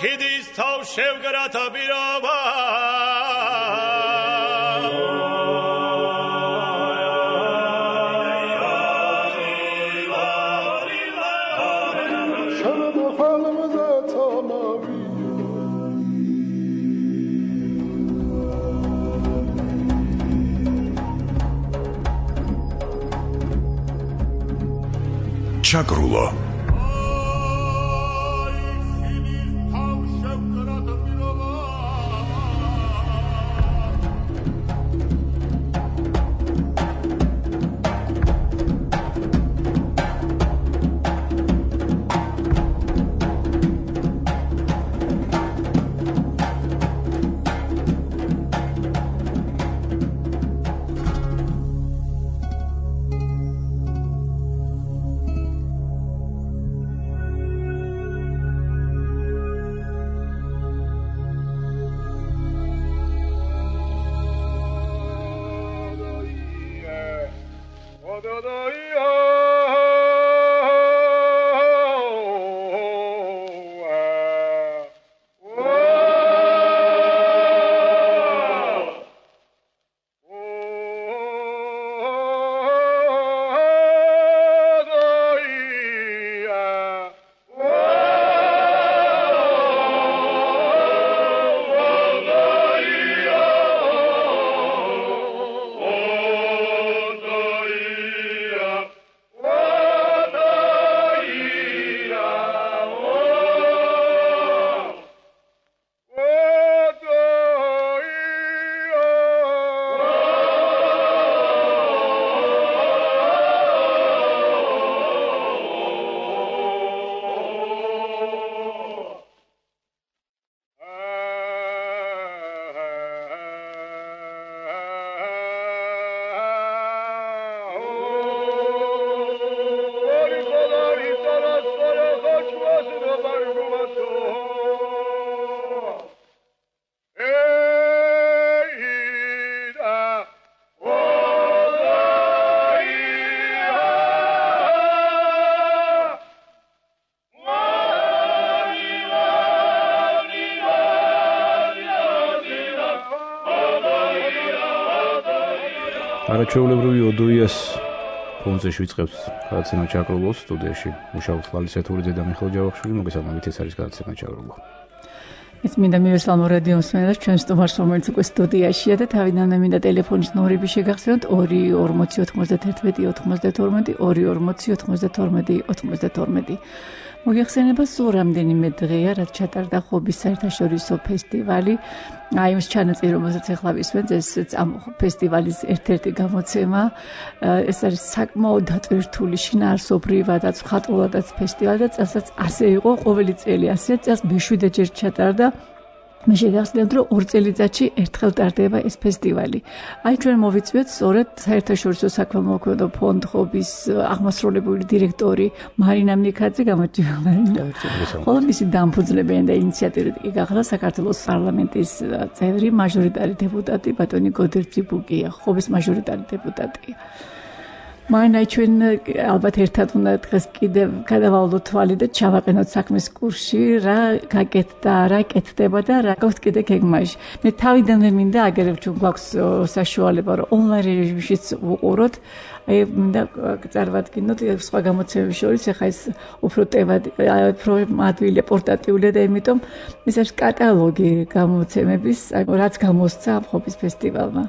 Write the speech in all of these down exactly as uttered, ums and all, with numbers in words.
ხიდის თავ შევგრათა პირობა ჩაკრულო არაჩვეულებრივი ოდოიას ფონზე შვიწყებს გადაცემა ჩაკრულოს სტუდიაში მუშაობს ლალის ეთურიძე და მიხეილ ჯავახიშვილი. მოგესალმებით, ეს არის გადაცემა ჩაკრულო. ეს მინდა მივესალმო რადიო მსმენელს, ჩვენ სტუმარს, რომელიც უკვე სტუდიაშია და თავიდანვე მინდა ტელეფონის ნომრები შეგახსენოთ ორი ორმოცი ოთხმოცდათერთმეტი ოთხმოცდათორმეტი ორი ორმოცი ოთხმოცდათორმეტი ოთხმოცდათორმეტი. მოგეხსენება სულ რამდენიმე დღეა, რაც ჩატარდა ხობის საერთაშორისო ფესტივალი. აი ეს ჩანაწერი, რომელსაც ახლა ვისმენთ, ეს ამ ფესტივალის ერთ-ერთი გამოცემა. ეს არის საკმაოდ დატვირთული, შინაარსობრივადაც, ხატულადაც ფესტივალი და წელსაც ასე იყო, ყოველი წელი ასე, წელს მეშვიდე ჯერ ჩატარდა. მე შეგახსენებთ, რომ ორ წელიწადში ერთხელ ტარდება ეს ფესტივალი. აი ჩვენ მოვიწვიეთ სწორედ საერთაშორისო საქველმოქმედო ფონდ ხობის აღმასრულებელი დირექტორი მარინა მიქაძე, გამარჯობა მარინა. ხოლო მისი დამფუძნებელი და ინიციატორი გახდა საქართველოს პარლამენტის წევრი, მაჟორიტარი დეპუტატი ბატონი გოდერძი ბუგია, ხობის მაჟორიტარი დეპუტატია. მარინა, ჩვენ ალბათ ერთად უნდა დღეს კიდევ გადავალოთ თვალი და ჩავაყენოთ საქმის კურსში, რა გაკეთდა, რა კეთდება და რა გვაქვს კიდე გეგმაში. მე თავიდანვე მინდა აგერებ, ჩვენ გვაქვს საშუალება, რომ ონლაინ რეჟიმშიც ვუყუროთ. აი მინდა წარმოვადგინოთ სხვა გამოცემების შორის, ეხლა ეს უფრო ტევადი, უფრო მადვილი, პორტატიული და იმიტომ ეს არის კატალოგი გამოცემების, აი რაც გამოსცა ხობის ფესტივალმა.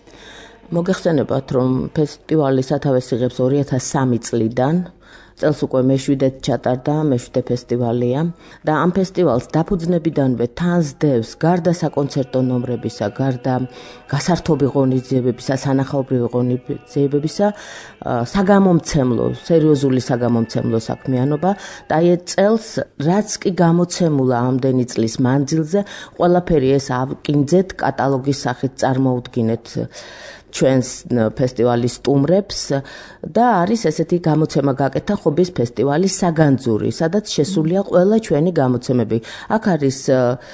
მოგეხსენებათ, რომ ფესტივალი სათავეს იღებს ორი ათას სამი წლიდან, წელს უკვე მეშვიდედ ჩატარდა, მეშვიდე ფესტივალია და ამ ფესტივალს დაფუძნებიდანვე თან სდევს გარდა საკონცერტო ნომრებისა, გარდა გასართობი ღონისძიებებისა, სანახაობრივი ღონისძიებებისა, საგამომცემლო, სერიოზული საგამომცემლო საქმიანობა და აი წელს რაც კი გამოცემულა ამდენი წლის მანძილზე, ყველაფერი ეს ავკინძეთ კატალოგის სახით წარმოუდგინეთ ჩვენს ფესტივალის სტუმრებს და არის ესეთი გამოცემა გაკეთა ხობის ფესტივალის საგანძური, სადაც შესულია ყველა ჩვენი გამოცემები. აქ არის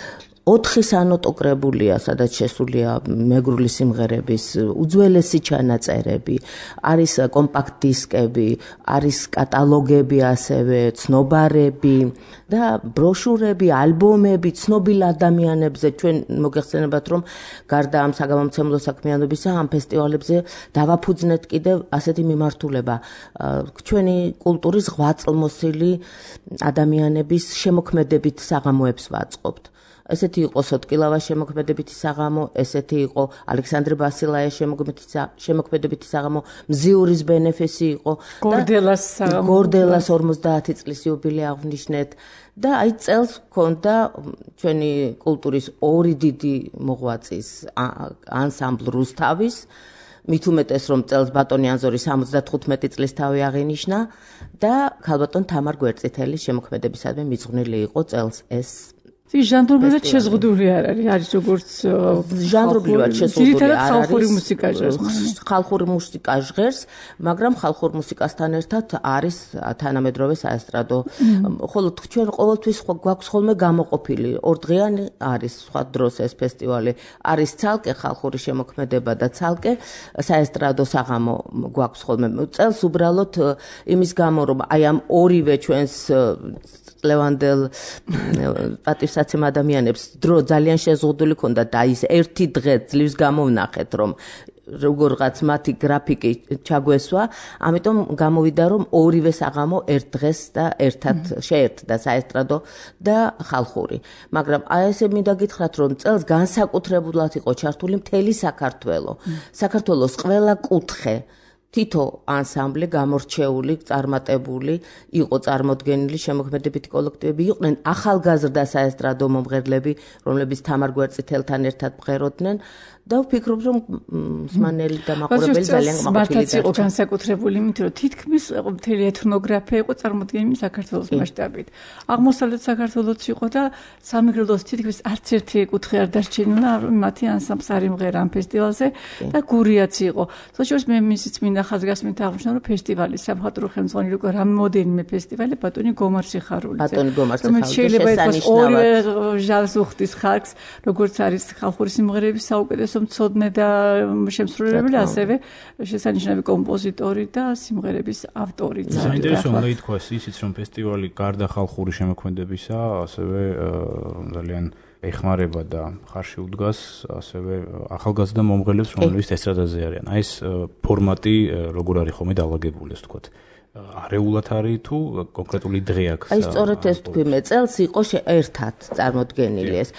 ოთხი სანოტო კრებულია, სადაც შესულია მეგრული სიმღერების უძველესი ჩანაწერები, არის კომპაქტ დისკები, არის კატალოგები ასევე, ცნობარები და ბროშურები, ალბომები ცნობილ ადამიანებზე. ჩვენ მოგეხსენებათ, რომ გარდა ამ საგამომცემლო საქმიანობისა, ამ ფესტივალებზე დავაფუძნეთ კიდევ ასეთი მიმართულება. ჩვენი კულტურის ღვაწლმოსილი ადამიანების შემოქმედებით საღამოებს ვაწყობთ. ესეთი იყო სოტკილავა შემოქმედებითი საღამო, ესეთი იყო ალექსანდრე ბასილაია შემოქმედებითი საღამო, მზიურის ბენეფისი იყო, გორდელას საღამო, გორდელას ორმოცდაათი წლის იუბილე აღვნიშნეთ და აი წელს ჰქონდა ჩვენი კულტურის ორი დიდი მოღვაწის ანსამბლ რუსთავის, მით უმეტეს რომ წელს ბატონი ანზორი სამოცდათხუთმეტი წლის თავი აღინიშნა და ქალბატონ თამარ გვერწითელის შემოქმედებისადმი მიძღვნილი იყო წელს ეს ჟანრობრივად შეზღუდული არ არის, არის როგორც ჟანრობრივად შეზღუდული არ არის. ხალხური მუსიკა ჟღერს, ხალხური მუსიკა ჟღერს, მაგრამ ხალხურ მუსიკასთან ერთად არის თანამედროვე საესტრადო. ხოლო ჩვენ ყოველთვის გვაქვს ხოლმე გამოყოფილი, ორდღიანი არის სხვა დროს ეს ფესტივალი, არის ცალკე ხალხური შემოქმედება და ცალკე საესტრადო საღამო გვაქვს ხოლმე. წელს უბრალოდ იმის გამო, რომ აი ამ ორივე ჩვენს ლევანდელ პატივსაცემ ადამიანებს დრო ძალიან შეზღუდული ქონდა და ის ერთი დღე ძლივს გამოვნახეთ რომ როგორღაც მათი გრაფიკი ჩაგვესვა, ამიტომ გამოვიდა რომ ორივე საღამო ერთ დღეს და ერთად შეერთდა საესტრადო და ხალხური. მაგრამ აი ესე მინდა გითხრათ რომ წელს განსაკუთრებულად იყო ჩართული მთელი საქართველო. საქართველოს ყველა კუთხე თითო ანსამბლი გამორჩეული, წარმატებული იყო წარმოდგენილი შემოქმედებითი კოლექტივები იყვნენ ახალგაზრდა საესტრადო მომღერლები, რომლებიც თამარ გვერწითელთან ერთად მღეროდნენ და ვფიქრობ რომ მსმენელი და მაყურებელი ძალიან გამოყოფილი დარჩა. იყო განსაკუთრებული, იმიტომ რომ თითქმის მთელი ეთნოგრაფია იყო წარმოდგენილი საქართველოს მასშტაბით. აღმოსავლეთ საქართველოც იყო და სამეგრელოს თითქმის არც ერთი კუთხე არ დარჩენილა, მათი ანსამბლს არ იმღერა ამ ფესტივალზე და გურიაც იყო. სწორედ მე მისიც მინდა ხაზგასმით აღნიშნო, რომ ფესტივალი სამხატვრო ხელმძღვანელი უკვე რამოდენიმე ფესტივალი ბატონი გომარ სიხარულიძე. ბატონი გომარ სიხარულიძე შეიძლება ითქვას ორივე ჟანრს უხდის ხალხს, როგორც არის ხალხური სიმღერების საუკეთესო მცოდნე და შემსრულებელი, ასევე შესანიშნავი კომპოზიტორი და სიმღერების ავტორიც. საინტერესო უნდა ითქვას ისიც, რომ ფესტივალი გარდა ხალხური შემოქმედებისა, ასევე ძალიან ეხმარება და ხარში უდგას ასევე ახალგაზრდა მომღერლებს, რომლებიც ესტრადაზე არიან. აი ეს ფორმატი როგორ არის ხოლმე დალაგებული, ასე ვთქვათ. არეულად არის თუ კონკრეტული დღე აქვს? აი სწორედ ეს თქვი მე, წელს იყო ერთად წარმოდგენილი ეს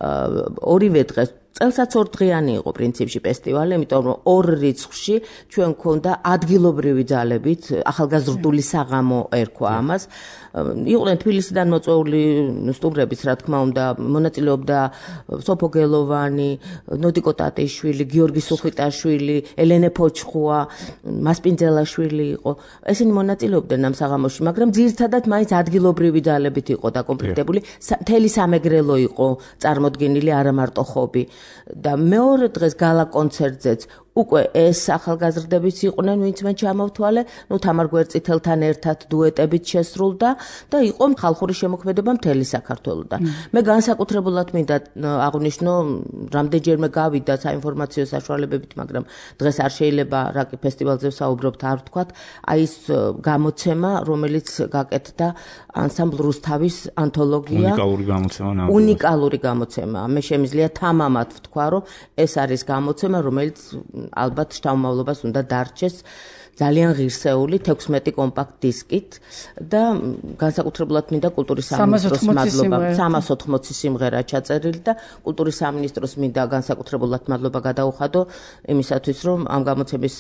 ორივე დღეს. წელსაც ორდღიანი იყო პრინციპში ფესტივალი, იმიტომ რომ ორ რიცხვში ჩვენ გქონდა ადგილობრივი ძალებით ახალგაზრდული საღამო ერქვა ამას. იყვნენ თბილისიდან მოწვეული სტუმრებიც, რა თქმა უნდა, მონაწილეობდა სოფო გელოვანი, ნოდიკო ტატიშვილი, გიორგი სუხიტაშვილი, ელენე ფოჩხუა, მასპინძელაშვილი იყო. ესენი მონაწილეობდნენ ამ საღამოში, მაგრამ ძირითადად მაინც ადგილობრივი ძალებით იყო დაკომპლექტებული. მთელი სამეგრელო იყო წარმოდგენილი, არა მარტო ხობი. და მეორე დღეს გალა კონცერტზეც უკვე ეს ახალგაზრდებიც იყვნენ, ვინც მე ჩამოვთვალე, ნუ თამარ გვერწითელთან ერთად დუეტებით შესრულდა და იყო ხალხური შემოქმედება მთელი საქართველოდან. მე განსაკუთრებულად მინდა აღვნიშნო, რამდენჯერმე გავიდა საინფორმაციო საშუალებებით, მაგრამ დღეს არ შეიძლება რა კი ფესტივალზე ვსაუბრობთ, არ ვთქვათ, აი ეს გამოცემა, რომელიც გაკეთდა ანსამბლ რუსთავის ანთოლოგია. უნიკალური გამოცემა. უნიკალური გამოცემა. მე შემიძლია თამამად ვთქვა, რომ ეს არის გამოცემა, რომელიც ალბათ შთამომავლობას უნდა დარჩეს ძალიან ღირსეული თექვსმეტი კომპაქტ დისკით და განსაკუთრებულად მინდა კულტურის სამინისტროს მადლობა. სამას ოთხმოცი სიმღერა ჩაწერილი და კულტურის სამინისტროს მინდა განსაკუთრებულად მადლობა გადაუხადო იმისათვის, რომ ამ გამოცემის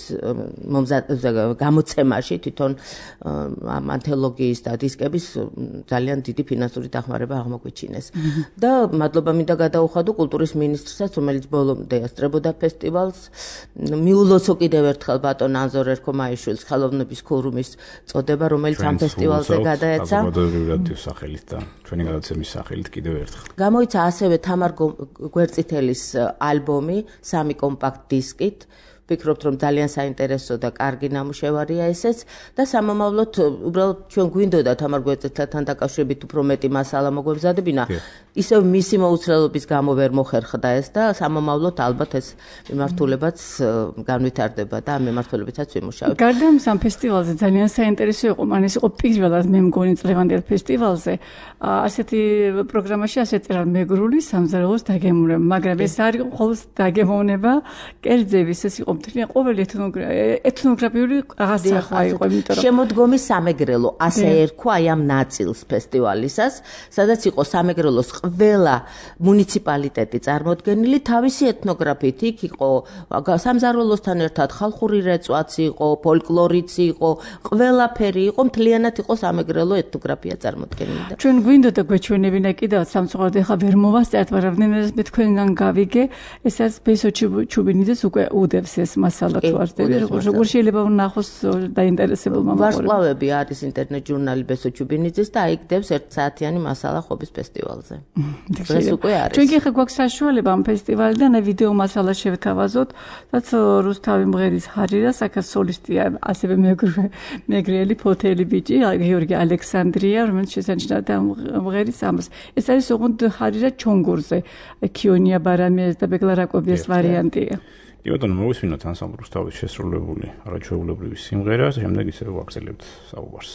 გამოცემაში თვითონ ამ ანთოლოგიის და დისკების ძალიან დიდი ფინანსური დახმარება აღმოგვიჩინეს. და მადლობა მინდა გადაუხადო კულტურის მინისტრსაც, რომელიც ბოლომდე ასწრებოდა ფესტივალს. მიულოცო კიდევ ერთხელ ბატონ ანზორ ერქომა ისვილს ხელოვნების ქურუმის წოდება, რომელიც ამ ფესტივალზე გადაეცა. საზოგადოებრივი რადიოს სახელით და ჩვენი გადაცემის სახელით კიდევ ერთხელ. გამოიცა ასევე თამარ გვერწითელის ალბომი სამი კომპაქტ დისკით. ვფიქრობთ, რომ ძალიან საინტერესო და კარგი ნამუშევარია ესეც და სამომავლოდ უბრალოდ ჩვენ გვინდოდა თამარ გვერდეთთან დაკავშირებით უფრო მეტი მასალა მოგვემზადებინა. ისევ მისი მოუცლელობის გამო ვერ მოხერხდა ეს და სამომავლოდ ალბათ ეს მიმართულებაც განვითარდება და ამ მიმართულებითაც ვიმუშავებ. გარდა ამისა, ამ ფესტივალზე ძალიან საინტერესო იყო, მან ეს იყო პირველად მე მგონი წლევანდელ ფესტივალზე. ასეთი პროგრამაში ასეთ წერა მეგრული სამზარეულოს დაგემოვნება, მაგრამ ეს არ იყო მხოლოდ დაგემოვნება კერძების, ეს იყო მთლიან ყოველი ეთნოგრაფიული აღსახვა იყო, იმიტომ რომ შემოდგომის სამეგრელო ასე ერქვა აი ამ ნაწილს ფესტივალისას, სადაც იყო სამეგრელოს ყველა მუნიციპალიტეტი წარმოდგენილი თავისი ეთნოგრაფიით. იქ იყო სამზარეულოსთან ერთად ხალხური რეწვაც იყო, ფოლკლორიც იყო, ყველაფერი იყო, მთლიანად იყო სამეგრელო ეთნოგრაფია წარმოდგენილი. ჩვენ გვინდოდა გვეჩვენებინა კიდევაც სამწუხაროდ ეხლა ვერ მოვასწრებთ, მაგრამ რამდენადაც მე თქვენგან გავიგე, ესაც ბესო ჩუბინიძეს უკვე უდევს ეს მასალა თუ არ ვწდები, როგორ შეიძლება ვნახოს დაინტერესებულმა მოყოლმა. ვარსკვლავები არის ინტერნეტ ჟურნალი ბესო ჩუბინიძის და აი გდებს ერთ საათიანი მასალა ხობის ფესტივალზე. ეს უკვე არის. ჩვენ კი ხა გვაქვს საშუალება ამ ფესტივალიდან ვიდეო მასალა შევთავაზოთ, რაც რუსთავი მღერის ჰარირა, საქას სოლისტია, ასევე მეგრელი ფოთელი ბიჭი, გიორგი ალექსანდრია, რომელიც შესანიშნავად ამ მღერის ამას. ეს არის ოღონდ ჰარირა ჩონგურზე, ქიონია ბარამიას და ბეგლა რაკობიას ვარიანტია. კი ბატონო, მოვისმინოთ ანსამბლ რუსთავის შესრულებული არაჩვეულებრივი სიმღერა, შემდეგ ისევ ვაგრძელებთ საუბარს.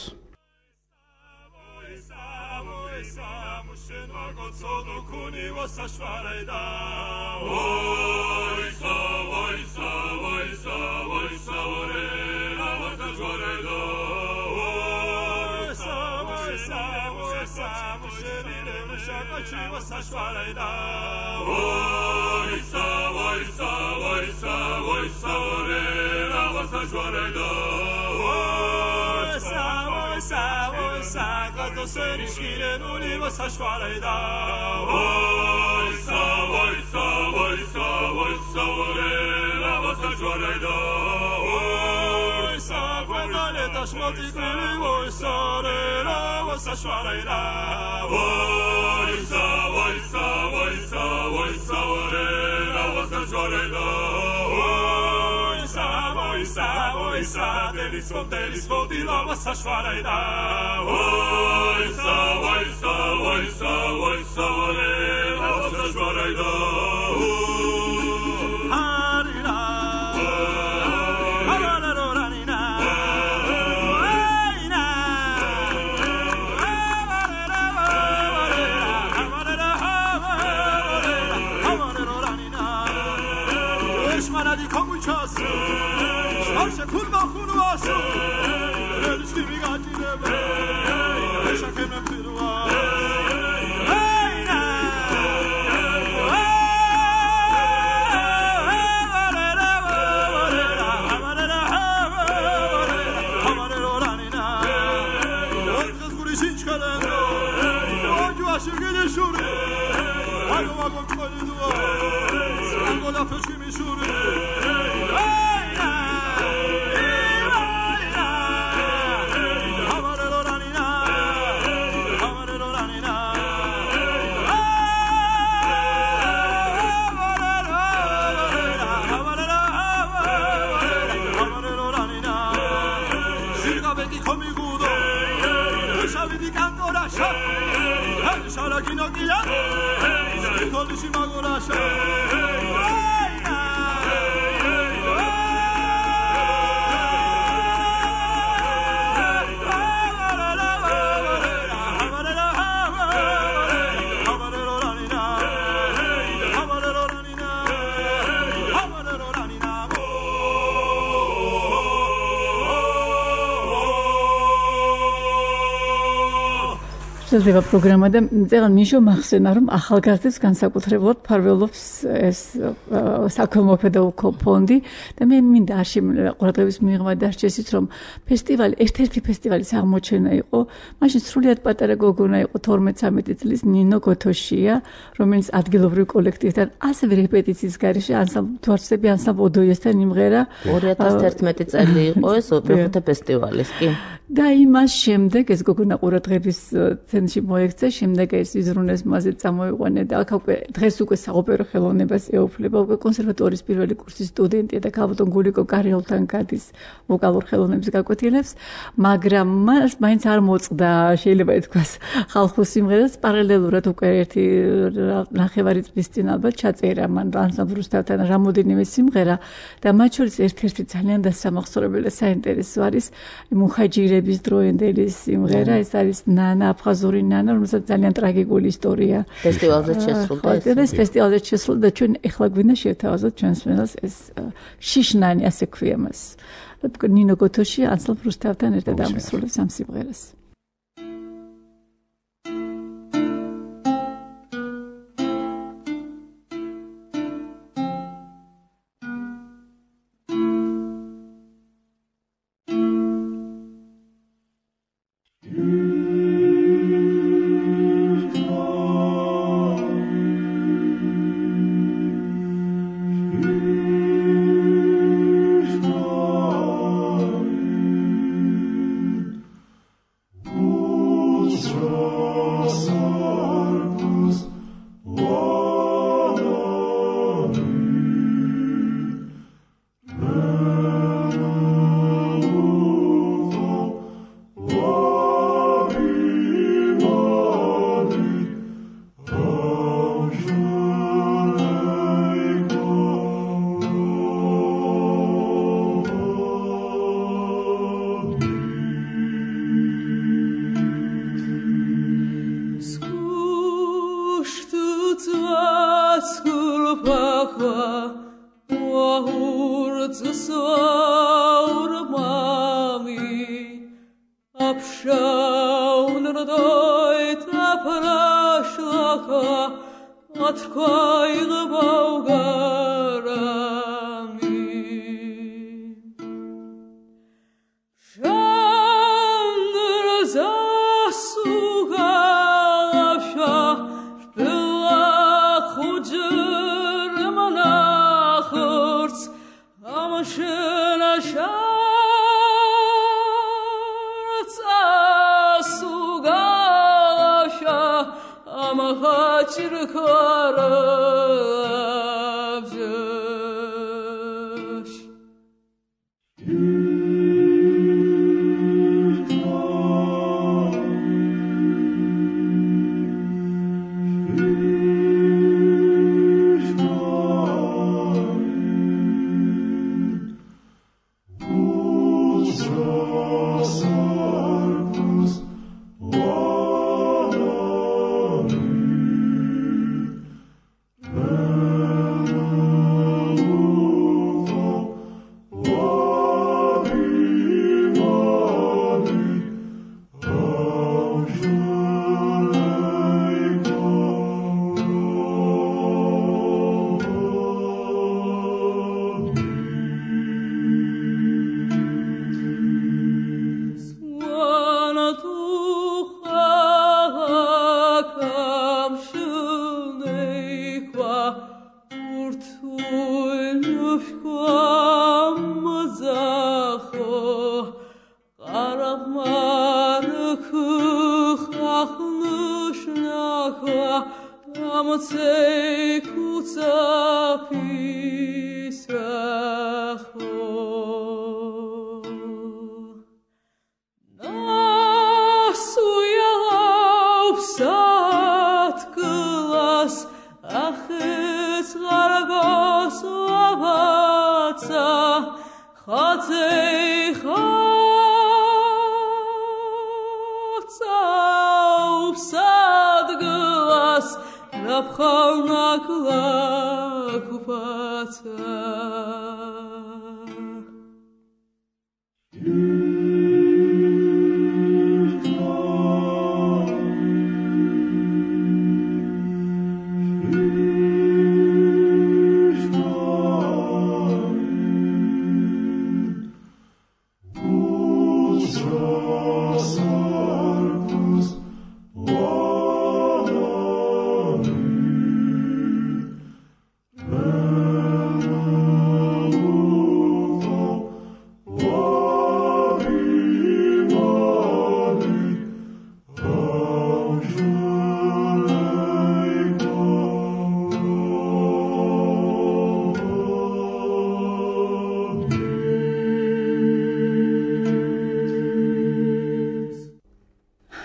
შეიძლება პროგრამა და წეგან ნიშო მახსენა რომ ახალგაზრდებს განსაკუთრებულად ფარველობს ეს საქველმოქმედო ფონდი და მე მინდა არ შემიძლია ყურადღების მიღმა დასჭესით რომ ფესტივალი ერთ-ერთი ფესტივალის აღმოჩენა იყო მაშინ სრულიად პატარა გოგონა იყო თორმეტ-ცამეტი წლის ნინო გოთოშია რომელიც ადგილობრივ კოლექტივთან ასევე რეპეტიციის გარეშე ანსამბლ თვარცები ანსამბლ ოდოიესთან იმღერა ორი ათას თერთმეტი წელი იყო ეს მეხუთე ფესტივალის კი და იმას შემდეგ ეს გოგონა ყურადღების მუნხენში მოექცა, შემდეგ ეს იზრუნეს მასე წამოიყვანე და აქ უკვე დღეს უკვე საოპერო ხელოვნებას ეუფლება, უკვე კონსერვატორიის პირველი კურსის სტუდენტია და ქალბატონ გულიკო კარიოლთან გადის ვოკალურ ხელოვნების გაკვეთილებს, მაგრამ მას მაინც არ მოწყდა, შეიძლება ითქვას, ხალხურ სიმღერას პარალელურად უკვე ერთი ნახევარი წლის წინ ალბათ ჩაწერა მან ანსამბლ რუსთავთან რამოდენიმე სიმღერა და მათ შორის ერთ-ერთი ძალიან დასამახსოვრებელი და საინტერესო არის მუხაჯირების დროენდელი სიმღერა, ეს არის ნანა აფხაზური ნანა, რომელსაც ძალიან ტრაგიკული ისტორია ფესტივალზე შესრულდა. ეს ფესტივალზე შესრულდა და ჩვენ ეხლა გვინდა შევთავაზოთ ჩვენს მენელს ეს შიშნანი ასე ქვია მას. ნინო გოთოში ანსამბლ რუსთავთან ერთად ამსრულებს ამ სიმღერას. Oh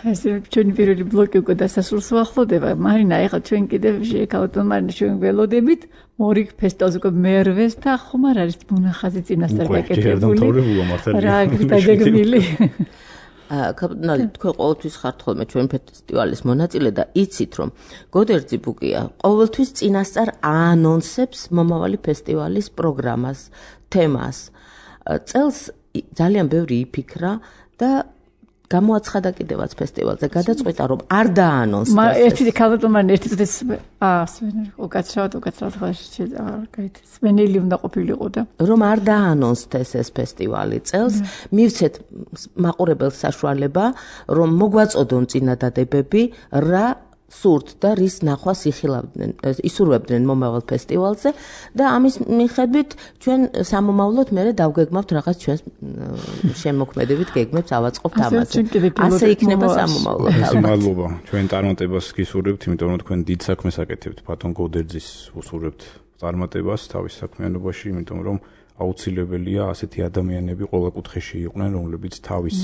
ესე ჩვენი პირველი ბლოკი უკვე დასასრულს უახლოვდება. მარინა, ეხლა ჩვენ კიდევ შევქავთ მარინა ჩვენ ველოდებით მორიგ ფესტივალზე უკვე მერვეს და ხომ არ არის მონახაზი წინასწარ გაკეთებული. რა გაგეგმილი. კაპიტანი, თქვენ ყოველთვის ხართ ხოლმე ჩვენ ფესტივალის მონაწილე და იცით რომ გოდერძი ბუკია ყოველთვის წინასწარ აანონსებს მომავალი ფესტივალის პროგრამას, თემას. წელს ძალიან ბევრი იფიქრა და გამოაცხადა კიდევაც ფესტივალზე გადაწყვეტა რომ არ დაანონსდა. მა ერთი კაპიტანი ერთი წუთის აა სვენელი უკაცრავად უკაცრავად ხალხი გაით სვენელი უნდა ყოფილიყო და რომ არ დაანონსდეს ეს ფესტივალი წელს მივცეთ მაყურებელს საშუალება რომ მოგვაწოდონ წინადადებები რა სურთ და რის ნახვას იხილავდნენ ისურვებდნენ მომავალ ფესტივალზე და ამის მიხედვით ჩვენ სამომავლოდ მე დავგეგმავთ რაღაც ჩვენს შემოქმედებით გეგმებს ავაწყობთ ამაზე. ასე იქნება სამომავლოდ. მადლობა. ჩვენ წარმატებას გისურვებთ, იმიტომ რომ თქვენ დიდ საქმეს აკეთებთ ბატონ გოდერძის უსურვებთ წარმატებას თავის საქმიანობაში, იმიტომ რომ აუცილებელია ასეთი ადამიანები ყველა კუთხეში იყვნენ, რომლებიც თავის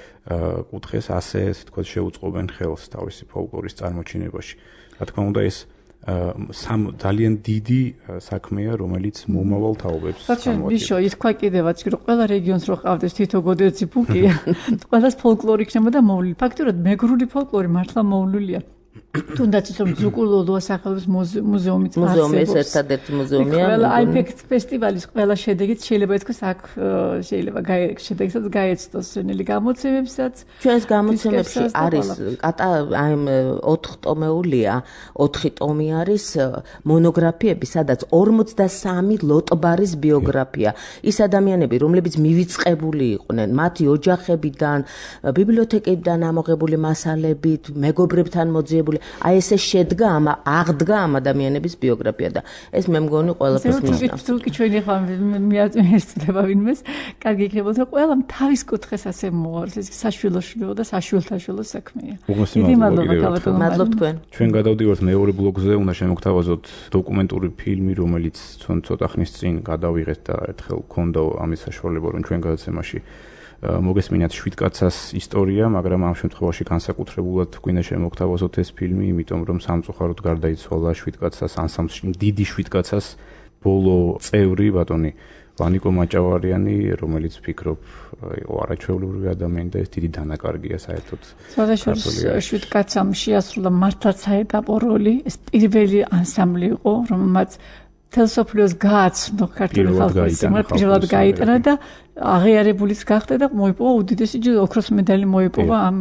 კუთხეს ასე თქვათ შეუწყობენ ხელს თავისი ფოლკლორის წარმოჩინებაში. რა თქმა უნდა ეს სამ ძალიან დიდი საქმეა, რომელიც მომავალ თაობებს წარმოადგენს. ვიშო, ითქვა კიდევაც, რომ ყველა რეგიონს რო ყავდეს თითო გოდერძი ბუკია, ყველას ფოლკლორი იქნებოდა მოვლილი. ფაქტურად მეგრული ფოლკლორი მართლა მოვლილია. თუნდაც ის რომ ზუკულოლოა სახელობის მუზეუმიც არსებობს. მუზეუმი ეს ერთადერთი მუზეუმია. ყველა აიფექტ ფესტივალის ყველა შედეგიც შეიძლება ითქვას აქ შეიძლება შედეგსაც გაეცდოს სვენელი გამოცემებსაც. ჩვენს გამოცემებში არის აი ოთხ ტომეულია, ოთხი ტომი არის მონოგრაფიები, სადაც ორმოცდასამი ლოტბარის ბიოგრაფია. ის ადამიანები, რომლებიც მივიწყებული იყვნენ, მათი ოჯახებიდან, ბიბლიოთეკებიდან ამოღებული მასალებით, მეგობრებთან მოძიებული აი ესე შედგა ამ აღდგა ამ ადამიანების ბიოგრაფია და ეს მე მგონი ყველაფერს ნიშნავს. თუკი ჩვენი ხომ მიაწმენდება ვინმეს, კარგი იქნებოდა ყველამ თავის კუთხეს ასე მოარს, ეს საშვილოშვილო და საშვილთაშვილო საქმეა. დიდი მადლობა კაპიტანი. მადლობ თქვენ. ჩვენ გადავდივართ მეორე ბლოკზე, უნდა შემოგთავაზოთ დოკუმენტური ფილმი, რომელიც ცოტა ხნის წინ გადავიღეთ და ერთხელ გქონდა ამის საშუალება, რომ ჩვენ გადაცემაში მოგესმინათ შვიდკაცას ისტორია, მაგრამ ამ შემთხვევაში განსაკუთრებულად გვინდა შემოგთავაზოთ ეს ფილმი, იმიტომ რომ სამწუხაროდ გარდაიცვალა შვიდკაცას ანსამბლში დიდი შვიდკაცას ბოლო წევრი ბატონი ვანიკო მაჭავარიანი, რომელიც ვფიქრობ იყო არაჩვეულებრივი ადამიანი და ეს დიდი დანაკარგია საერთოდ. სხვადასხვა შვიდკაცამ შეასრულა მართლაც საეტაპო როლი, ეს პირველი ანსამბლი იყო, რომელმაც თელსოფლიოს გააცნო ქართული ხალხის სიმღერა პირველად გაიტანა და აღიარებულიც გახდა და მოიპოვა უდიდესი ჯილდო ოქროს медаლი მოიპოვა ამ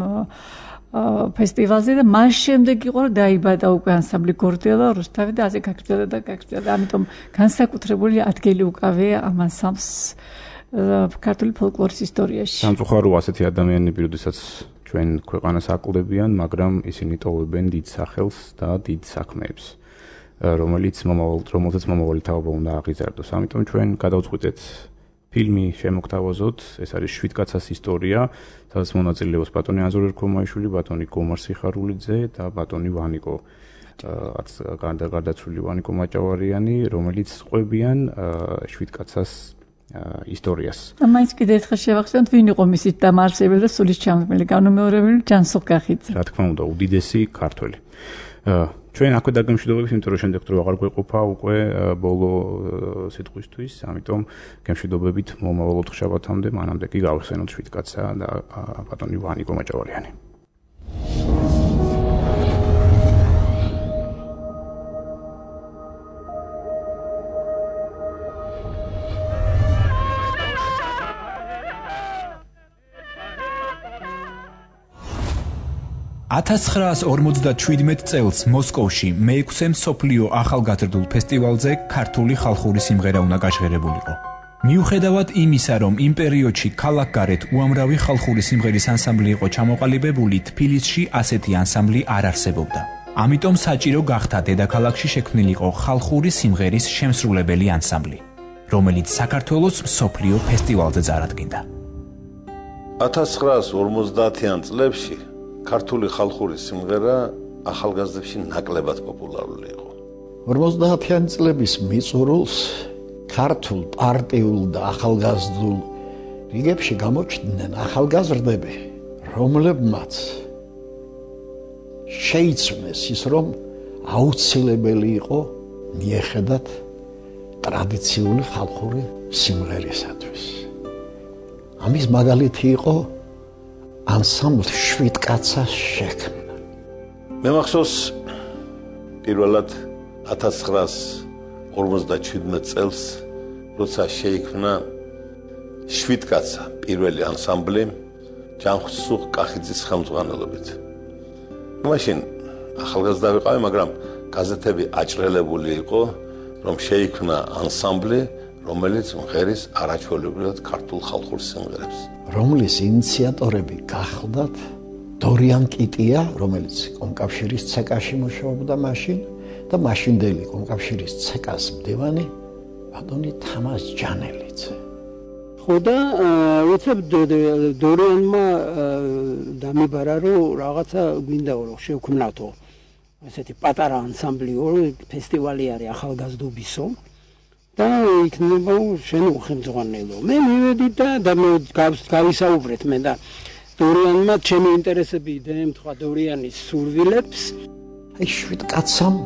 ფესტივალზე და მას შემდეგ იყო რომ დაიბადა უკვე ანსამბლი გორდელა რუსთავი და ასე გაგრძელდა და გაგრძელდა. ამიტომ განსაკუთრებული ადგილი უკავია ამ ანსამბლს ქართული ფოლკლორის ისტორიაში. სამწუხაროა ასეთი ადამიანები, როდესაც ჩვენ ქვეყანას აკლდებიან, მაგრამ ისინი ტოვებენ დიდ სახელს და დიდ საქმეებს. რომელიც მომავალ რომელსაც მომავალი თაობა უნდა აღიზარდოს. ამიტომ ჩვენ გადავწყვიტეთ ფილმი შემოგთავაზოთ, ეს არის შვიდკაცას ისტორია, სადაც მონაწილეობს ბატონი აზორ ერქომაიშვილი, ბატონი გომარ სიხარულიძე და ბატონი ვანიკო გარდაცვლილი ვანიკო მაჭავარიანი, რომელიც ყვებიან შვიდკაცას ისტორიას. მაინც კიდე ერთხელ შევახსენოთ, ვინ იყო მისი დამაარსებელი და სულის ჩამდგმელი განუმეორებელი ჯანსუღ კახიძე. რა თქმა უნდა, უდიდესი ქართველი. ჩვენ აქვე დაგემშვიდობებით, იმიტომ რომ შემდეგ დრო აღარ გვეყოფა უკვე ბოლო სიტყვისთვის, ამიტომ გემშვიდობებით მომავალ ოთხშაბათამდე, მანამდე კი გავხსენოთ შვიდკაცა და ბატონი ვანიკო მაჭავარიანი. ათას ცხრაას ორმოცდაშვიდმეტ წელს მოსკოვში მეექვსე მსოფლიო ახალგაზრდულ ფესტივალზე ქართული ხალხური სიმღერა უნდა გაჟღერებულიყო. მიუხედავად იმისა, რომ იმ პერიოდში ქალაქგარეთ უამრავი ხალხური სიმღერის ანსამბლი იყო ჩამოყალიბებული, თბილისში ასეთი ანსამბლი არ არსებობდა. ამიტომ საჭირო გახდა დედაქალაქში შექმნილიყო ხალხური სიმღერის შემსრულებელი ანსამბლი, რომელიც საქართველოს მსოფლიო ფესტივალზე წარადგინდა. ათას ცხრაას ორმოცდაათიან წლებში ქართული ხალხური სიმღერა ახალგაზრდებში ნაკლებად პოპულარული იყო. ორმოცდაათიან წლების მიწურულს ქართულ პარტიულ და ახალგაზრდულ რიგებში გამოჩნდნენ ახალგაზრდები, რომლებმაც შეიცვნეს ის, რომ აუცილებელი იყო მიეხედათ ტრადიციული ხალხური სიმღერისათვის. ამის მაგალითი იყო ანსამბლ შვიდკაცას შექმნა. მე მახსოვს პირველად ათას ცხრაას ორმოცდაჩვიდმეტ წელს, როცა შეიქმნა შვიდკაცა, პირველი ანსამბლი ჯანხსუხ კახიძის ხელმძღვანელობით. მაშინ ახალგაზრდა ვიყავი, მაგრამ გაზეთები აჭრელებული იყო, რომ შეიქმნა ანსამბლი, რომელიც მღერის არაჩვეულებრივად ქართულ ხალხურ სიმღერებს. რომლის ინიციატორები გახლდათ დორიან კიტია, რომელიც კომკავშირის ცეკაში მუშაობდა მაშინ და მაშინდელი კომკავშირის ცეკას მდივანი ბატონი თამაზ ჯანელიძე. ხო და უცებ დორიანმა დამიბარა, რომ რაღაცა გვინდა რომ შევქმნათო ესეთი პატარა ანსამბლი, ფესტივალი არის ახალგაზრდობისო და იქნება შენ უხელმძღვანელო. მე მივედი და გავისაუბრეთ მე და დორიანმა ჩემი ინტერესები დაემთხვა დორიანის სურვილებს. აი შვიდკაცამ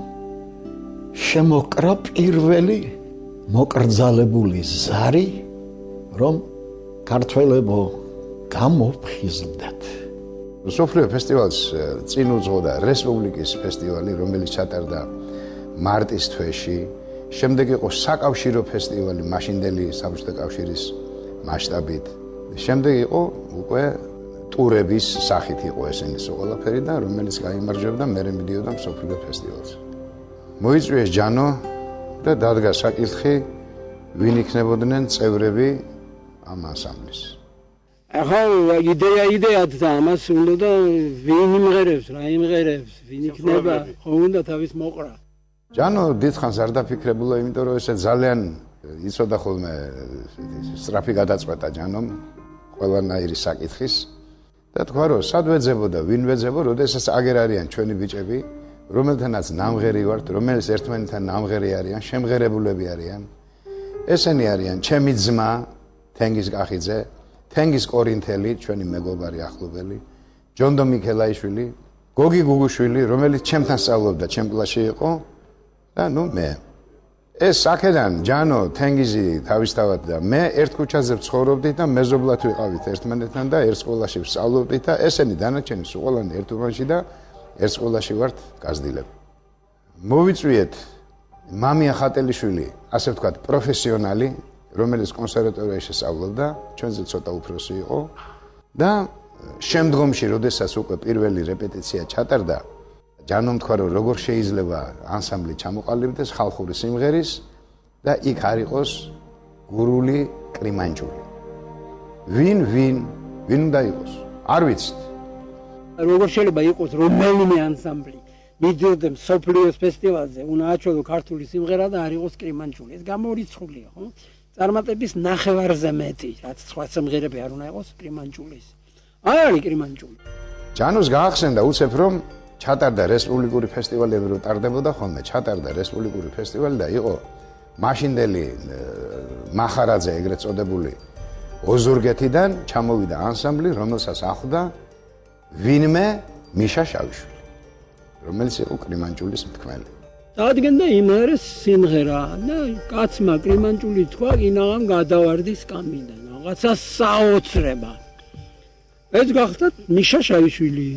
შემოკრა პირველი მოკრძალებული ზარი, რომ ქართველებო გამოფხიზლდეთ. მსოფლიო ფესტივალს წინ უძღოდა რესპუბლიკის ფესტივალი, რომელიც ჩატარდა მარტის თვეში. შემდეგ იყო საკავშირო ფესტივალი მაშინდელი საბჭოთა კავშირის მასშტაბით. შემდეგ იყო უკვე ტურების სახით იყო ესენი ყველაფერი და რომელიც გაიმარჯვებდა, მერე მიდიოდა მსოფლიო ფესტივალზე. მოიწვიეს ჯანო და დადგა საკითხი, ვინ იქნებოდნენ წევრები ამ ანსამბლის. ახლა იდეა იდეად და ამას უნდა ვინ იმღერებს, რა იმღერებს, ვინ იქნება, ხო უნდა თავის მოყრა. ჯანო დიდხანს არ დაფიქრებულა, იმიტომ რომ ესე ძალიან იცოდა ხოლმე სწრაფი გადაწყვეტა ჯანომ ყველანაირი საკითხის და თქვა რომ სად ვეძებო და ვინ ვეძებო, როდესაც აგერ არიან ჩვენი ბიჭები, რომელთანაც ნამღერი ვართ, რომელიც ერთმანეთთან ნამღერი არიან, შემღერებულები არიან. ესენი არიან ჩემი ძმა თენგიზ კახიძე, თენგიზ კორინთელი, ჩვენი მეგობარი ახლობელი, ჯონდო მიქელაიშვილი, გოგი გუგუშვილი, რომელიც ჩემთან სწავლობდა, ჩემ კლასში იყო და ნუ მე. ეს აქედან ჯანო, თენგიზი თავისთავად და მე ერთ ქუჩაზე ვცხოვრობდით და მეზობლად ვიყავით ერთმანეთთან და ერთ სკოლაში ვსწავლობდით და ესენი დანარჩენი სულანი ერთ უბანში და ერთ სკოლაში ვართ გაზრდილები. მოვიწვიეთ მამია ხატელიშვილი, ასე ვთქვათ, პროფესიონალი, რომელიც კონსერვატორიაში სწავლობდა, ჩვენზე ცოტა უფროსი იყო და შემდგომში, როდესაც უკვე პირველი რეპეტიცია ჩატარდა, ჯანომ თქვა, რომ როგორ შეიძლება ანსამბლი ჩამოყალიბდეს ხალხური სიმღერის და იქ არ იყოს გურული კრიმანჯული. ვინ ვინ ვინ უნდა იყოს? არ ვიცით. როგორ შეიძლება იყოს რომელიმე ანსამბლი მიდიოდა მსოფლიოს ფესტივალზე, უნდა აჩვენო ქართული სიმღერა და არ იყოს კრიმანჯული. ეს გამორიცხულია, ხო? წარმატების ნახევარზე მეტი, რაც სხვა სიმღერები არ უნდა იყოს კრიმანჯულის. არ არის კრიმანჯული. ჯანოს გაახსენდა უცებ რომ ჩატარდა რესპუბლიკური ფესტივალები რო ტარდებოდა ხოლმე, ჩატარდა რესპუბლიკური ფესტივალი და იყო მაშინდელი მახარაძე ეგრეთ წოდებული ოზურგეთიდან ჩამოვიდა ანსამბლი, რომელსაც ახლდა ვინმე მიშა შავიშვილი, რომელიც იყო კრიმანჯულის მთქმელი. დადგენდა იმერეს სიმღერა და კაცმა კრიმანჯული თქვა, ინაღამ გადავარდი სკამიდან, რაღაცა საოცრება. ეს გახდა მიშა შავიშვილი.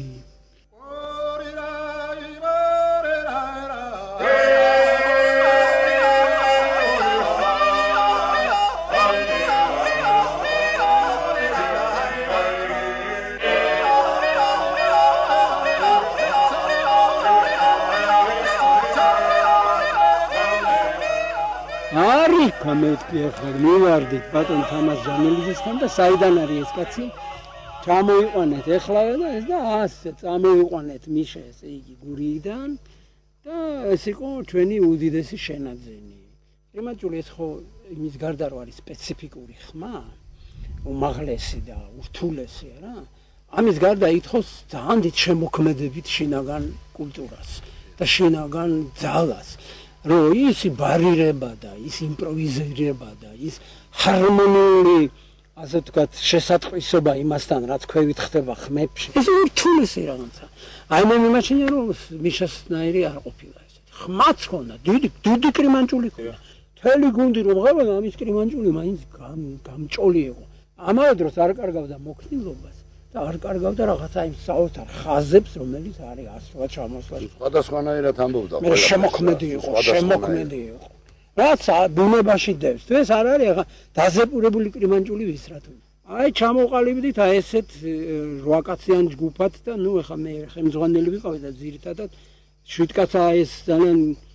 გამეთქი ახლა მივარდით ბატონ თამაზ ჯანელიძესთან და საიდან არის ეს კაცი? ჩამოიყვანეთ ეხლავე და ეს და ასე წამოიყვანეთ მიშა, ესე იგი გურიიდან და ეს იყო ჩვენი უდიდესი შენაძენი. კრიმანჯული ეს ხო იმის გარდა რომ არის სპეციფიკური ხმა, უმაღლესი და ურთულესი რა. ამის გარდა ითხოვს ძალიან დიდ შემოქმედებით შინაგან კულტურას და შინაგან ძალას. რომ ის ბარირება და ის იმპროვიზირება და ის ჰარმონიული ასე ვთქვათ, შესატყვისობა იმასთან, რაც ქვევით ხდება ხმებში. ეს ურთულესი რაღაცა. აი მე მიმაჩნია, რომ მიშასნაირი არ ყოფილა ესეთი. ხმაც ხონდა, დიდი დიდი კრიმანჭული ხონდა. მთელი გუნდი რომ ღებოდა, ამის კრიმანჭული მაინც გამჭოლი იყო. ამავე დროს არ კარგავდა მოქნილობას და არ კარგავდა რაღაცა იმ საოცარ ხაზებს, რომელიც არის ასრულად ჩამოსვლა. სხვადასხვანაირად ამბობდა. მე შემოქმედი იყო, შემოქმედი იყო. რაც ბუნებაში დევს. ეს არ არის ახლა დაზეპურებული კრიმანჭული ვისრათო. აი ჩამოყალიბდით აი ესეთ რვა კაციან ჯგუფად და ნუ ახლა მე ხელმძღვანელი ვიყავი და ძირითადად შვიდ კაცა ეს ძალიან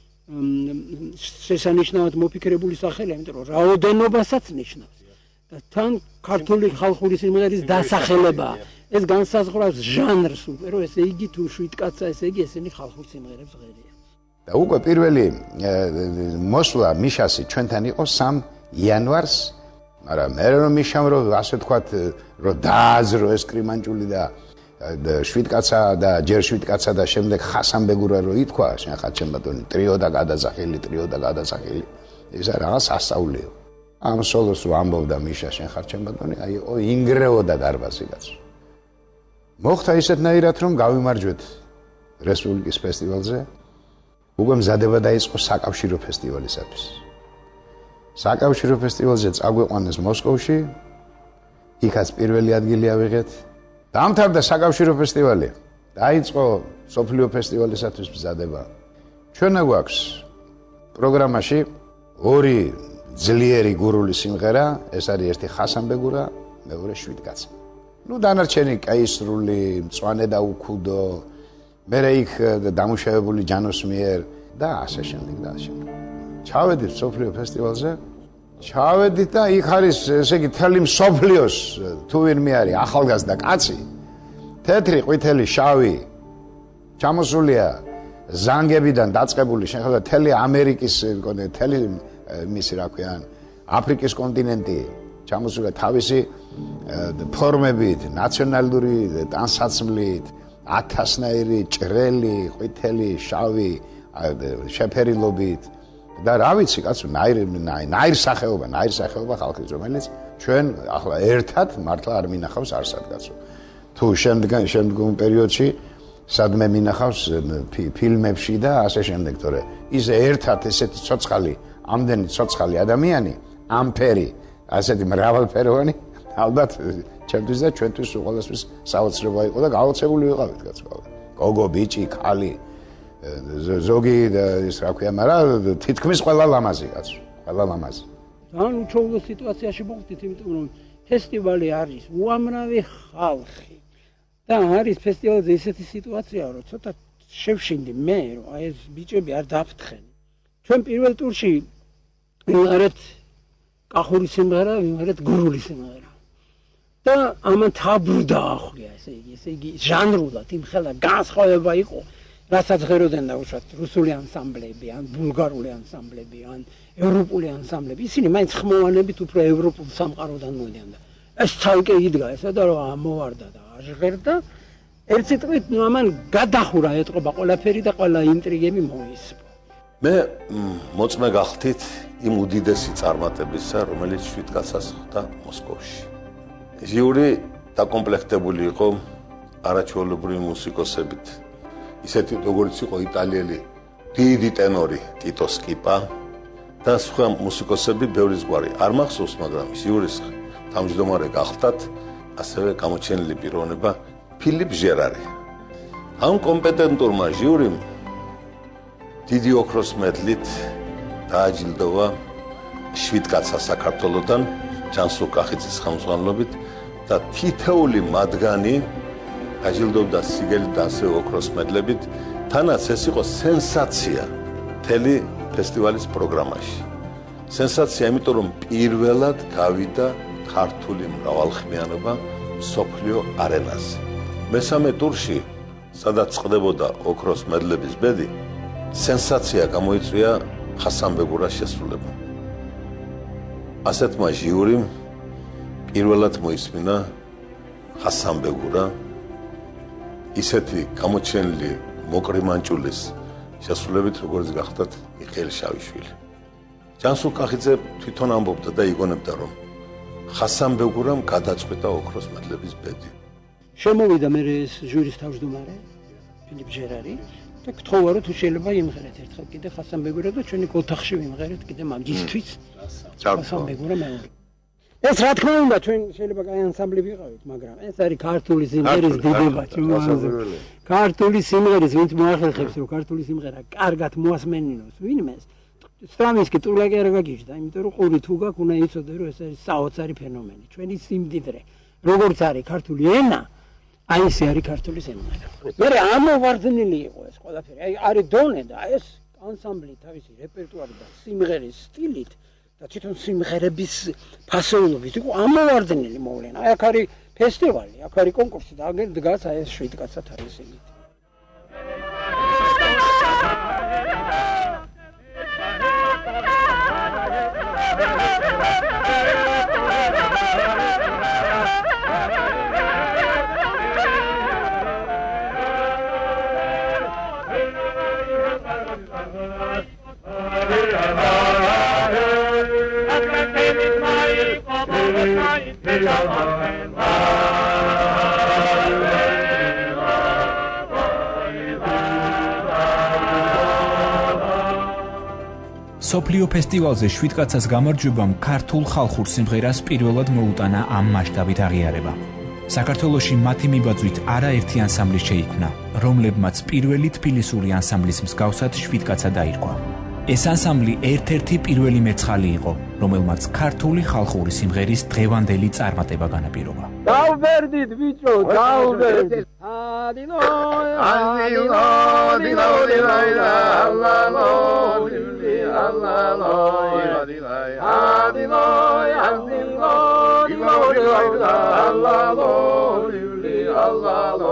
შესანიშნავად მოფიქრებული სახელია, იმიტომ რომ რაოდენობასაც ნიშნავს. და თან ქართული ხალხური სიმღერის დასახელება. ეს განსაზღვრავს ჟანრს უკვე, რომ ესე იგი თუ შვიდ კაცა, ესე იგი ესენი ხალხურ სიმღერებს ღერია. და უკვე პირველი მოსვლა მიშასი ჩვენთან იყო სამი იანვარს, მაგრამ მე რომ მიშამ რომ ასე ვთქვათ, რომ დააზრო ეს კრიმანჭული და შვიდ კაცა და ჯერ შვიდ კაცა და შემდეგ ხასანბეგურა რო ითქვა, შენ ხაჩენ ბატონი, ტრიო და გადასახელი, ტრიო და გადასახელი. ეს რაღაც სასწაულია. ამ სოლოს ვამბობდა მიშა შენ ხარჩენ ბატონი, აი ო ინგრეოდა დარბაზი კაცო. მოხდა ისეთნაირად რომ გავიმარჯვეთ რესპუბლიკის ფესტივალზე. უკვე მზადება დაიწყო საკავშირო ფესტივალისათვის. საკავშირო ფესტივალზე წაგვიყვანეს მოსკოვში, იქაც პირველი ადგილი ავიღეთ. დამთავრდა საკავშირო ფესტივალი. დაიწყო სოფლიო ფესტივალისათვის მზადება. ჩვენა გვაქვს პროგრამაში ორი ძლიერი გურული სიმღერა, ეს არის ერთი ხასანბეგურა, მეორე შვიდ კაცა. ნუ დანარჩენი კაისრული, მწვანე და უქუდო, მერე იქ დამუშავებული ჯანოს მიერ და ასე შემდეგ და ასე შემდეგ. ჩავედით სოფლიო ფესტივალზე, ჩავედით და იქ არის ესე იგი თელი მსოფლიოს თუ ვინმე არის ახალგაზრდა კაცი, თეთრი, ყვითელი, შავი, ჩამოსულია ზანგებიდან დაწყებული, შენ ხედავ თელი ამერიკის, მგონი თელი მისი რა ქვიან, აფრიკის კონტინენტი ჩამოსულია თავისი ფორმებით, ნაციონალური ტანსაცმლით, ათასნაირი ჭრელი, ყვითელი, შავი, შეფერილობით და რა ვიცი კაცო, ნაირ ნაირსახეობა, ნაირსახეობა ხალხის, რომელიც ჩვენ ახლა ერთად მართლა არ მინახავს არსად კაცო. თუ შემდგომ შემდგომ პერიოდში სადმე მინახავს ფილმებში და ასე შემდეგ, თორე ის ერთად ესეთი ცოცხალი, ამდენი ცოცხალი ადამიანი, ამფერი, ასეთი მრავალფეროვანი, ალბათ ჩემთვის და ჩვენთვის უყოლასთვის საოცრება იყო და გაოცებული ვიყავით კაცო. გოგო, ბიჭი, ქალი, ზოგი ის რა ქვია, მაგრამ თითქმის ყველა ლამაზი კაცო, ყველა ლამაზი. ძალიან უჩვეულო სიტუაციაში მოხდით, იმიტომ რომ ფესტივალი არის უამრავი ხალხი. და არის ფესტივალზე ისეთი სიტუაცია, რომ ცოტა შევშინდი მე, რომ აი ეს ბიჭები არ დაფრთხენ. ჩვენ პირველ ტურში ვიმღერეთ კახური სიმღერა, ვიმღერეთ გურული სიმღერა. და ამან თაბუ დაახვია, ესე იგი, ესე იგი ჟანრულად იმ ხელა განსხვავება იყო, რასაც ღეროდენ დაუშვათ რუსული ანსამბლები, ან ბულგარული ანსამბლები, ან ევროპული ანსამბლები. ისინი მაინც ხმოვანებით უფრო ევროპულ სამყაროდან მოდიან და ეს ცალკე იდგა ესა და რომ ამოვარდა და ჟღერდა, ერთ სიტყვით ნუ ამან გადახურა ეტყობა ყველაფერი და ყველა ინტრიგები მოისპო. მე მოწმე გახდით იმ უდიდესი წარმატებისა, რომელიც შვიდ კაცას ხდა მოსკოვში. ჟიური დაკომპლექტებული იყო არაჩვეულებრივი მუსიკოსებით. ისეთი როგორც იყო იტალიელი დიდი ტენორი ტიტო სკიპა და სხვა მუსიკოსები ბევრი ზღვარი. არ მახსოვს, მაგრამ ჟიურის თავმჯდომარე გახდათ ასევე გამოჩენილი პიროვნება ფილიპ ჟერარი. ამ კომპეტენტურმა ჟიურიმ დიდი ოქროს მედლით დააჯილდოვა შვიდ კაცა საქართველოსთან ჯანსუღ კახიძის ხელმძღვანელობით და თითოეული მათგანი აჯილდოვდა სიგელით და ასევე ოქროს მედლებით. თანაც ეს იყო სენსაცია მთელი ფესტივალის პროგრამაში. სენსაცია, იმიტომ რომ პირველად გავიდა ქართული მრავალხმიანობა სოფლიო არენაზე. მესამე ტურში, სადაც წყდებოდა ოქროს მედლების ბედი, სენსაცია გამოიწვია ხასანბეგურას შესრულება. ასეთმა ჟიურიმ პირველად მოისმინა ხასანბეგურა, ისეთი გამოჩენილი მოკრიმანჭულის შესრულებით, როგორც გახდათ მიხეილ შავიშვილი. ჯანსუღ კახიძე თვითონ ამბობდა და იგონებდა, რომ ხასან ბეგურამ გადაწყვეტა ოქროს მადლების ბედი. შემოვიდა მე ეს ჟურის თავმჯდომარე ფილიპ ჟერარი და გთხოვა რომ თუ შეიძლება იმღერეთ ერთხელ კიდე ხასან ბეგურა და ჩვენი ოთახში ვიმღერეთ კიდე მაგისთვის ხასან ბეგურა მეორე. ეს რა თქმა უნდა ჩვენ შეიძლება კაი ანსამბლი ვიყავით, მაგრამ ეს არის ქართული სიმღერის დიდებაში. ქართული სიმღერის ვინც მოახერხებს რომ ქართული სიმღერა კარგად მოასმენინოს ვინმეს, სტრამინსკი ტურლაკი არ გაგიჟდა, იმიტომ რომ ყური თუ გაქვს უნდა იცოდე რომ ეს არის საოცარი ფენომენი. ჩვენი სიმდიდრე, როგორც არის ქართული ენა, აი ესე არის ქართული სიმღერა. მე ამოვარდნილი იყო ეს ყველაფერი. აი არის დონე და ეს ანსამბლი თავისი რეპერტუარით და სიმღერის სტილით და თვითონ სიმღერების ფასეულობით იყო ამოვარდნილი მოვლენა. აი აქ არის ფესტივალი, აქ არის კონკურსი და აგერ დგას აი ეს შვიდკაცად არის ისინი. სოფლიო ფესტივალზე შვიდკაცას გამარჯვებამ ქართულ ხალხურ სიმღერას პირველად მოუტანა ამ მასშტაბით აღიარება. საქართველოში მათი მიბაძვით არაერთი ანსამბლი შეიქმნა, რომლებმაც პირველი თბილისური ანსამბლის მსგავსად შვიდკაცა დაირქვა. ეს ანსამბლი ერთ-ერთი პირველი მეცხალი იყო, რომელმაც ქართული ხალხური სიმღერის დღევანდელი წარმატება განაპირობა. დავბერდით ბიჭო, დავბერდით. ადილო, ადილო, დილო, დილო, ალალო, დილი, ალალო, ადილო, ადილო, ადილო, დილო, დილო, ალალო, დილი, ალალო.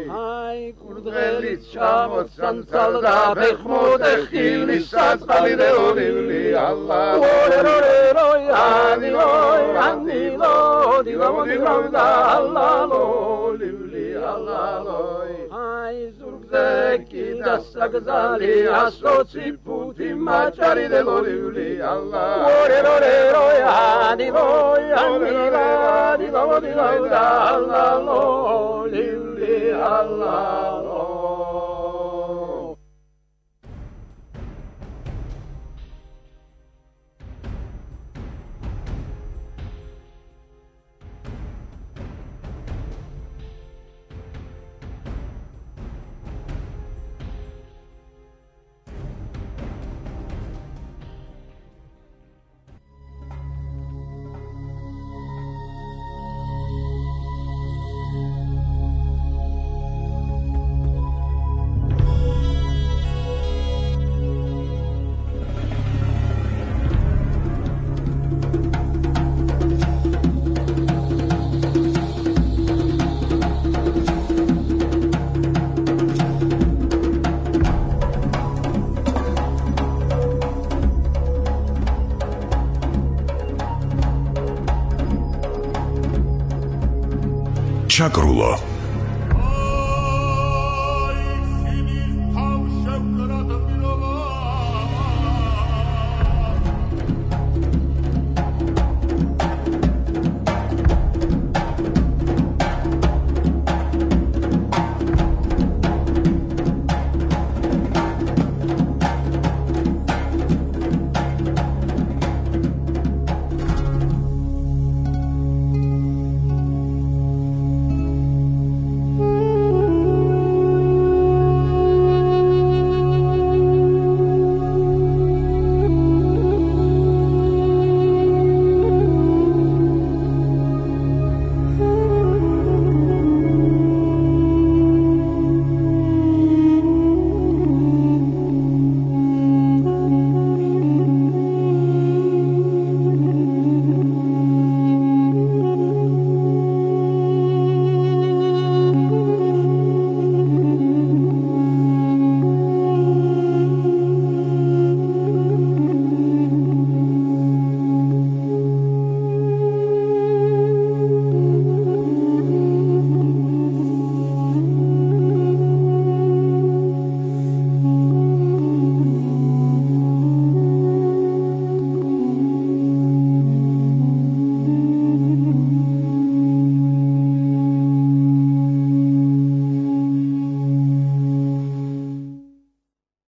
დღელიც ჩამოცან ძალდა ფეხმოდე ხილის საწყალი დეოლივლი ალა ორერორეროი ანილოი ანილოი დილამოდირავდა ალალოლივლი ალალოი აი ზურგზე კიდა საგზალი ასოცი ფუთი მაჭარი დეოლივლი ალა ორერორეროი ანილოი ანილოი დილამოდირავდა ალალოლივლი ალალოი Chakrulo.